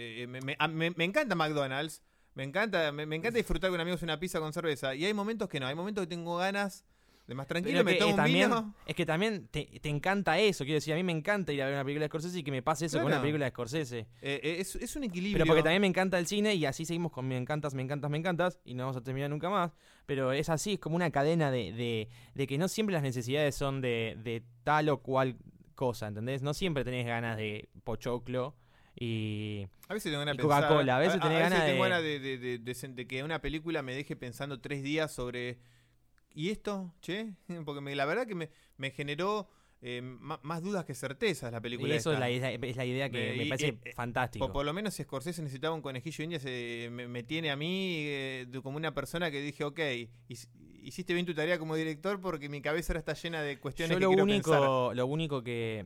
me encanta McDonald's, me encanta disfrutar con amigos una pizza con cerveza. Y hay momentos que no, hay momentos que tengo ganas de más tranquilo, Pero me que, tomo un también, vino. es que también te encanta eso, quiero decir, a mí me encanta ir a ver una película de Scorsese y que me pase eso con Claro. una película de Scorsese. Es un equilibrio. Pero porque también me encanta el cine y así seguimos con me encantas y no vamos a terminar nunca más. Pero es así, es como una cadena de que no siempre las necesidades son de tal o cual cosa, ¿entendés? No siempre tenés ganas de pochoclo y... A veces tengo ganas Y de pensar. Coca-Cola, a veces tenés ganas tengo de- ganas de que una película me deje pensando 3 días sobre. ¿Y esto? Che, porque la verdad que me generó más dudas que certezas la película. Y eso esta. es la idea que me Y- parece fantástico. Por lo menos si Scorsese necesitaba un conejillo india, me tiene a mí como una persona que dije, ok, hiciste bien tu tarea como director porque mi cabeza ahora está llena de cuestiones Yo que quiero pensar. lo único que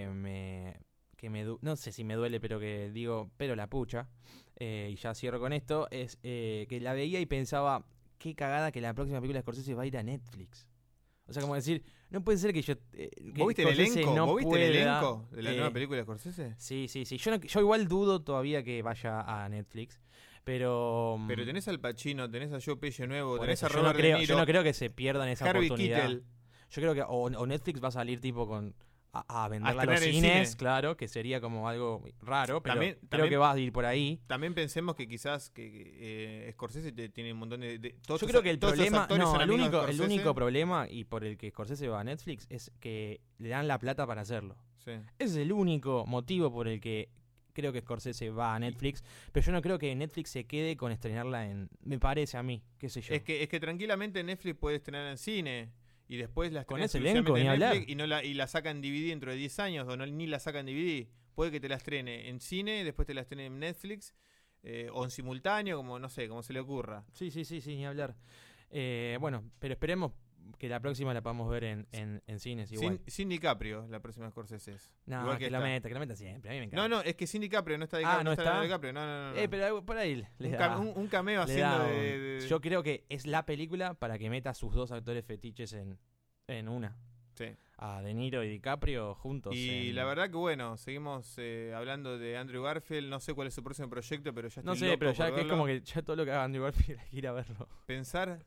me no sé si me duele, pero que digo, pero la pucha, y ya cierro con esto, es que la veía y pensaba, qué cagada que la próxima película de Scorsese va a ir a Netflix. O sea, como decir, no puede ser que yo... que ¿Vos viste el Scorsese elenco? no ¿Vos viste el pueda, elenco de la nueva película de Scorsese? Sí. Yo igual dudo todavía que vaya a Netflix, pero... Pero tenés al Pacino, tenés a Joe Pesci nuevo, por tenés eso, a Robert De Niro. yo no creo que se pierdan esa Harvey oportunidad. Keitel. Yo creo que o Netflix va a salir tipo con... A venderla a los estrenar en cines, cine. claro, que sería como algo raro, pero También- creo también- que va a ir por ahí. También pensemos que quizás Scorsese tiene un montón de todos Yo esos- creo que el todos esos problema, actores son el amigos de único Scorsese. problema y por el que Scorsese va a Netflix es que le dan la plata para hacerlo. Sí. Ese es el único motivo por el que creo que Scorsese va a Netflix, pero yo no creo que Netflix se quede con estrenarla me parece a mí, qué sé yo. Es que tranquilamente Netflix puede estrenar en cine y después la Con estrena ese elenco, exclusivamente ni en hablar. Netflix y la saca en DVD dentro de 10 años o ni la saca en DVD. Puede que te la estrene en cine, después te la estrene en Netflix o en simultáneo, como no sé, como se le ocurra. Sí, ni hablar. Bueno, pero esperemos que la próxima la podamos ver en cines igual. Sin DiCaprio, la próxima Scorsese es. No, Igual que la esta. meta siempre, a mí me encanta. No, es que sin DiCaprio no está DiCaprio. ¿no está? DiCaprio, no. Pero por ahí le Un, da. un cameo Le haciendo da de... Yo creo que es la película para que meta a sus dos actores fetiches en una. Sí. A De Niro y DiCaprio juntos. Y la verdad que bueno, seguimos hablando de Andrew Garfield. No sé cuál es su próximo proyecto, pero ya estoy no sé, loco pero ya por que es verlo. como que ya todo lo que haga Andrew Garfield hay que ir a verlo. Pensar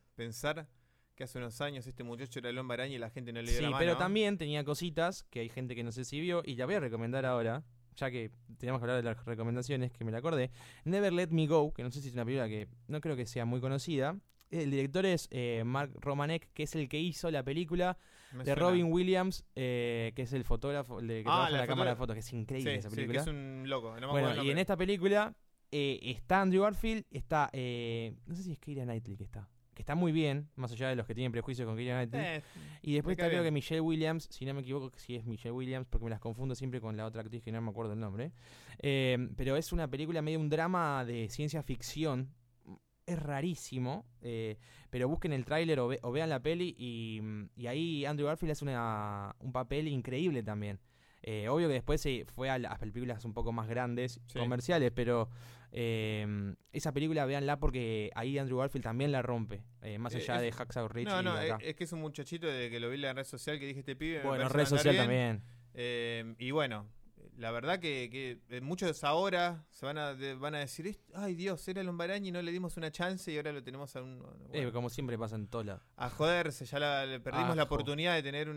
que hace unos años este muchacho era el Hombre Araña y la gente no le dio Sí, la mano. pero también tenía cositas que hay gente que no sé si vio y la voy a recomendar ahora, ya que teníamos que hablar de las recomendaciones, que me la acordé. Never Let Me Go, que no sé si es una película que no creo que sea muy conocida. El director es Mark Romanek, que es el que hizo la película Me de suena. Robin Williams, que es el fotógrafo, el que trabaja en la cámara de foto- fotos, que es increíble esa Sí, película. que es un loco. No me acuerdo Bueno, el y nombre. en esta película está Andrew Garfield, está, no sé si es Keira Knightley que está muy bien, más allá de los que tienen prejuicios con Keira Knightley. Y después me está cae creo que bien. Michelle Williams, si no me equivoco, si es Michelle Williams, porque me las confundo siempre con la otra actriz que no me acuerdo el nombre. Pero es una película medio un drama de ciencia ficción. Es rarísimo, pero busquen el tráiler o vean la peli y ahí Andrew Garfield hace un papel increíble también. Obvio que después se fue a las películas un poco más grandes, Sí. comerciales, pero esa película véanla porque ahí Andrew Garfield también la rompe, más allá de Hacksaw Ridge y No, de acá. es que es un muchachito de que lo vi en la red social que dije este pibe. me Bueno, parece red andar social bien. también. Y bueno, la verdad que muchos ahora se van a decir, ay Dios, era el Hombre Araña y no le dimos una chance y ahora lo tenemos bueno, Como siempre pasa en todos lados. a joderse, ya le perdimos la Ajo. oportunidad de tener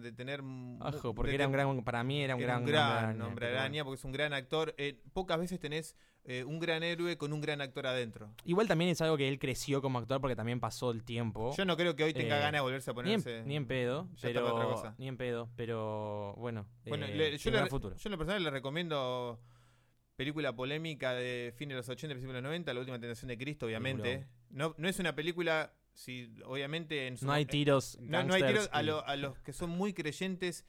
Ojo, porque para mí era un era gran Hombre pero Araña, porque es un gran actor. Pocas veces tenés un gran héroe con un gran actor adentro. igual también es algo que él creció como actor porque también pasó el tiempo. Yo no creo que hoy tenga ganas de volverse a ponerse. Ni en pedo, ya está para otra cosa. ni en pedo, pero bueno, Bueno, tendrá futuro. yo en lo personal le recomiendo película polémica de fin de los 80, principios de los 90, La Última Tentación de Cristo, obviamente. No es una película, obviamente en su No hay tiros, no hay tiros a los que son muy creyentes.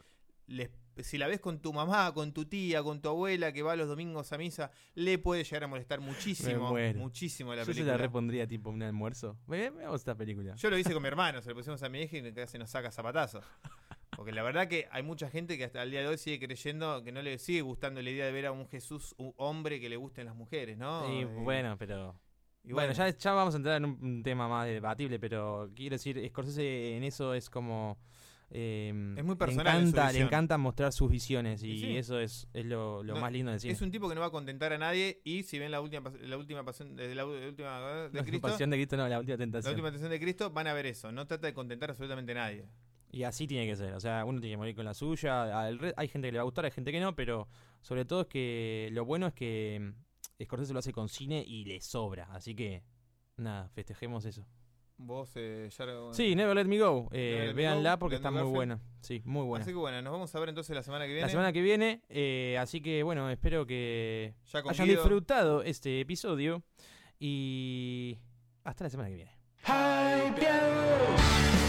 Si la ves con tu mamá, con tu tía, con tu abuela que va los domingos a misa, le puede llegar a molestar muchísimo, muero. muchísimo la Yo se película. la repondría tipo un almuerzo. Veamos esta película. Yo lo hice con mi hermano, se lo pusimos a mi hija y casi nos saca zapatazos. Porque la verdad que hay mucha gente que hasta el día de hoy sigue creyendo que no le sigue gustando la idea de ver a un Jesús, un hombre que le gusten las mujeres, ¿no? Y bueno, pero... Y Bueno, ya vamos a entrar en un tema más debatible, pero quiero decir, Scorsese en eso es como... es muy personal en su le visión. encanta mostrar sus visiones y Sí. eso es lo No, más lindo del cine. Es un tipo que no va a contentar a nadie y si ven la última pasión de La Cristo, Pasión de Cristo, no, la última la tentación. última tentación de Cristo, van a ver eso. No trata de contentar absolutamente a nadie. Y así tiene que ser, o sea, uno tiene que morir con la suya. Hay gente que le va a gustar, hay gente que no, pero sobre todo es que lo bueno es que Scorsese lo hace con cine y le sobra, así que nada, festejemos eso. Vos, ya... Sí, Never Let Me Go, Let Me véanla Go, porque de está Andrew muy Garfield. buena. Sí, muy buena. Así que bueno, nos vamos a ver entonces la semana que viene. La semana que viene, así que bueno, espero que Ya con hayan Guido. disfrutado este episodio y hasta la semana que viene. Hypeados.